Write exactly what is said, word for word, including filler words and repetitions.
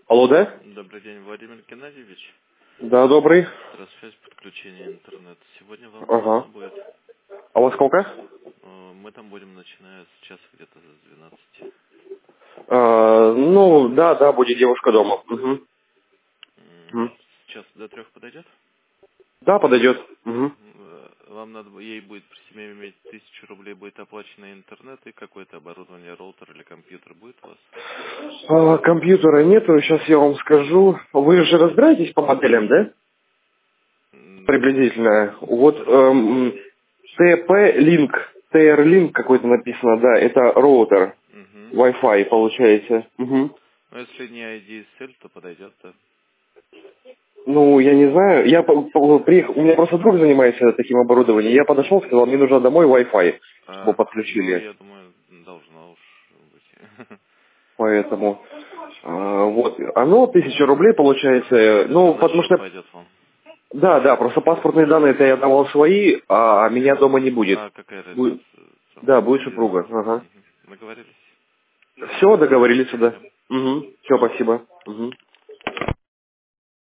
Алло, да? Добрый день, Владимир Геннадьевич. Да, добрый. Здравствуйте, подключение интернета. Сегодня вам Ага. удобно будет? А у вас сколько? Э, Мы там будем, начиная с часа где-то с двенадцати. А, ну, да, да, будет девушка дома. Угу. М, Мгм. С часа до трех подойдет? Да, подойдет. Угу. Э, Вам надо, бу- ей будет при себе иметь тысячу рублей, будет оплачено интернет и какое-то оборудование, роутер или компьютер будет у вас? А, компьютера нету, сейчас я вам скажу. Вы же разбираетесь по моделям, да? М, Приблизительно. Вот эм, ти пи-Link, ти ар-Link какой-то написано, да, это роутер. Мгм. Wi-Fi получается. Угу. Ну, если не ай ди эс эл, то подойдет, да. Ну, я не знаю. Я по- по- приехал, у меня просто друг занимается таким оборудованием. Я подошел, сказал, мне нужно домой Wi-Fi, чтобы А, ну, подключили. я думаю, должно уж быть. Поэтому а, вот оно тысяча рублей получается. Это Ну, на потому счет что пойдет вам. да, да, просто паспортные данные это я давал свои, а меня дома не будет. А какая разница? Будет- Там, да, будет без супруга. разницы. Ага. Мгм. Договорились? Все, договорились, да. Все. Угу. Все, спасибо. Угу.